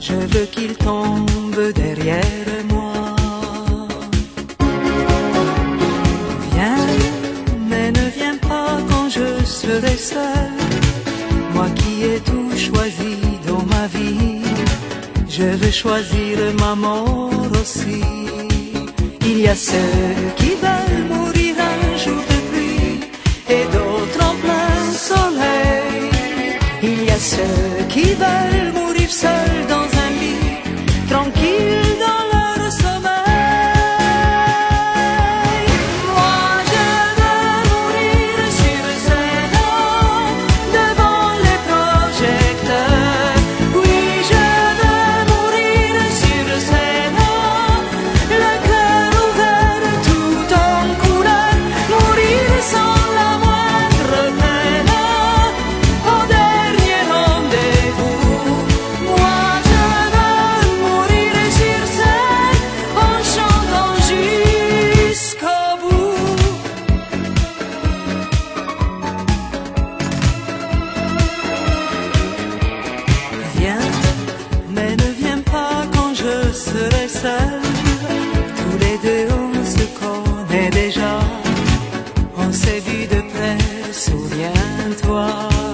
je veux qu'il tombe derrière moi. Viens, mais ne viens pas quand je serai seul. Moi qui ai tout choisi dans ma vie, je veux choisir ma mort aussi. Il y a ceux qui veulent mourir un jour de pluie et d'autres en plein soleil. Il y a ceux qui veulent mourir seuls dans un lit, tranquilles dans leur sommeil. Moi je veux mourir sur scène, devant les projecteurs. Oui, je veux mourir sur scène, le cœur ouvert tout en couleur, mourir sans la moindre peine, au dernier rendez-vous. Moi je veux mourir sur scène, en chantant jusqu'au bout. Viens, mais ne viens pas quand je serai seul. Tous les deux on se connaît déjà, on s'est vu de près, souviens-toi.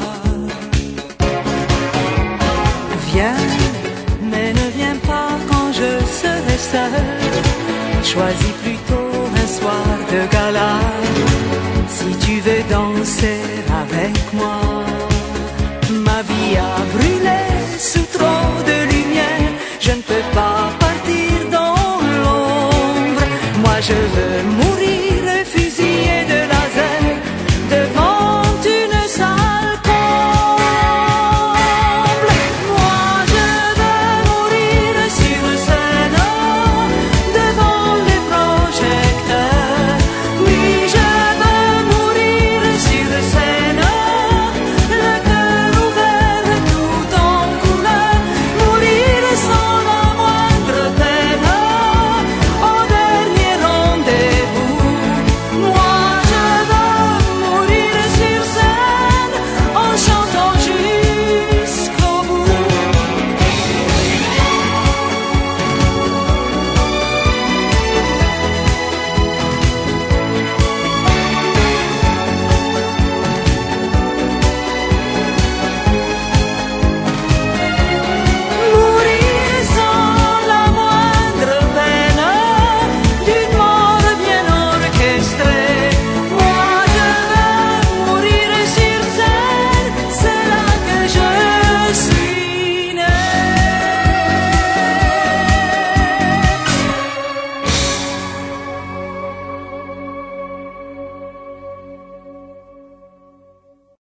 Viens, mais ne viens pas quand je serai seul. Choisis plutôt un soir de gala, si tu veux danser avec moi. Ma vie a brûlé